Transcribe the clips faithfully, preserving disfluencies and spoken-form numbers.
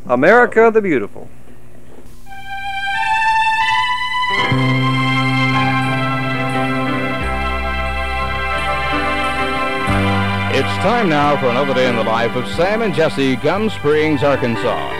America the Beautiful. It's time now for another day in the life of Sam and Jesse, Gum Springs, Arkansas.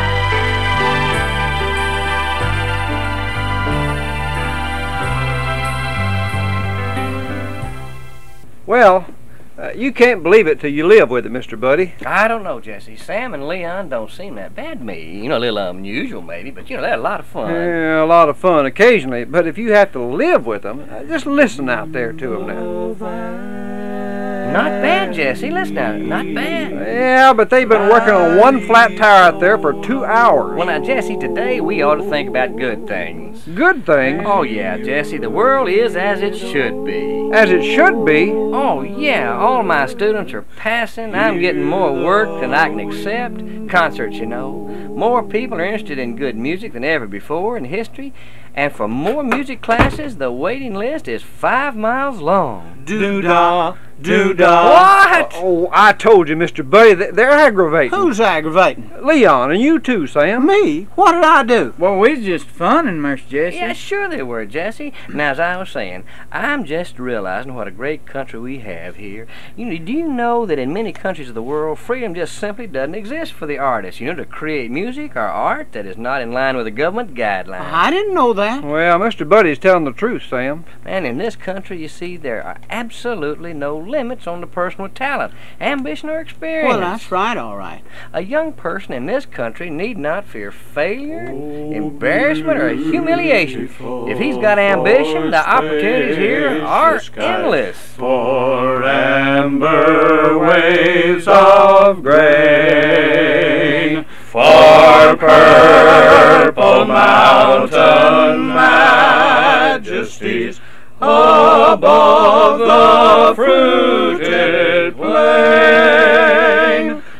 Well, uh, you can't believe it till you live with it, Mister Buddy. I don't know, Jesse. Sam and Leon don't seem that bad to me. You know, a little unusual maybe, but you know, they're a lot of fun. Yeah, a lot of fun occasionally, but if you have to live with them, uh, just listen out there to them now. Not bad, Jesse. Listen now, not bad. Yeah, but they've been working on one flat tire out there for two hours. Well, now, Jesse, today we ought to think about good things. Good things? Oh, yeah, Jesse. The world is as it should be. As it should be? Oh, yeah. All my students are passing. I'm getting more work than I can accept. Concerts, you know. More people are interested in good music than ever before in history. And for more music classes, the waiting list is five miles long. Doo-dah, doo-dah. What? Oh, I told you, Mister Buddy, they're aggravating. Who's aggravating? Leon, and you too, Sam. Me? What did I do? Well, we was just funning, Mister Jesse. Yeah, sure they were, Jesse. Now, as I was saying, I'm just realizing what a great country we have here. You know, do you know that in many countries of the world, freedom just simply doesn't exist for the artists, you know, to create music or art that is not in line with the government guidelines? I didn't know that. Well, Mister Buddy's telling the truth, Sam. And in this country, you see, there are absolutely no limits on the personal talent, ambition, or experience. Well, that's right, all right. A young person in this country need not fear failure, embarrassment, or humiliation. If he's got ambition, the opportunities here are endless. For amber waves of grain, for purple mountain majesties, above the fruited plain.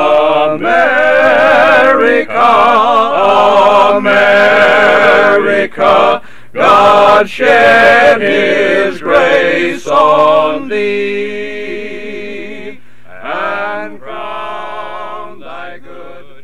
America, America, God shed His grace on thee, and crown thy good.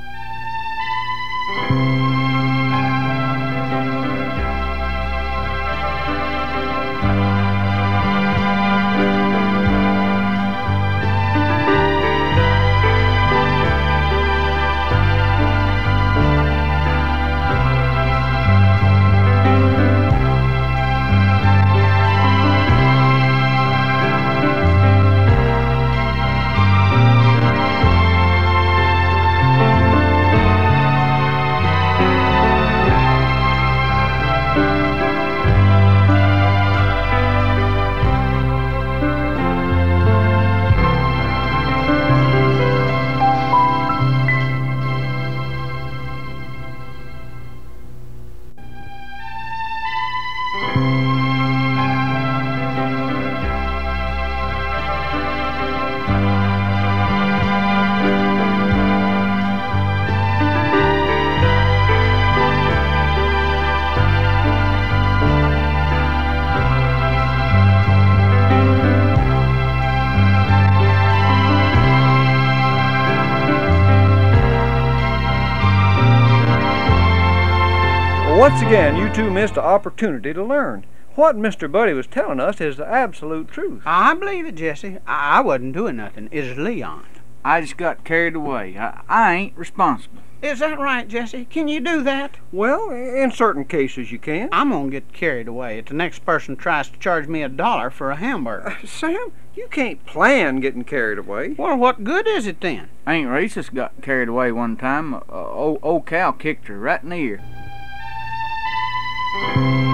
Once again, you two missed the opportunity to learn. What Mister Buddy was telling us is the absolute truth. I believe it, Jesse. I, I wasn't doing nothing. It's Leon. I just got carried away. I, I ain't responsible. Is that right, Jesse? Can you do that? Well, in certain cases you can. I'm gonna get carried away if the next person tries to charge me a dollar for a hamburger. Uh, Sam, you can't plan getting carried away. Well, what good is it then? Aunt Rhesus got carried away one time. Uh, old, old cow kicked her right in the ear.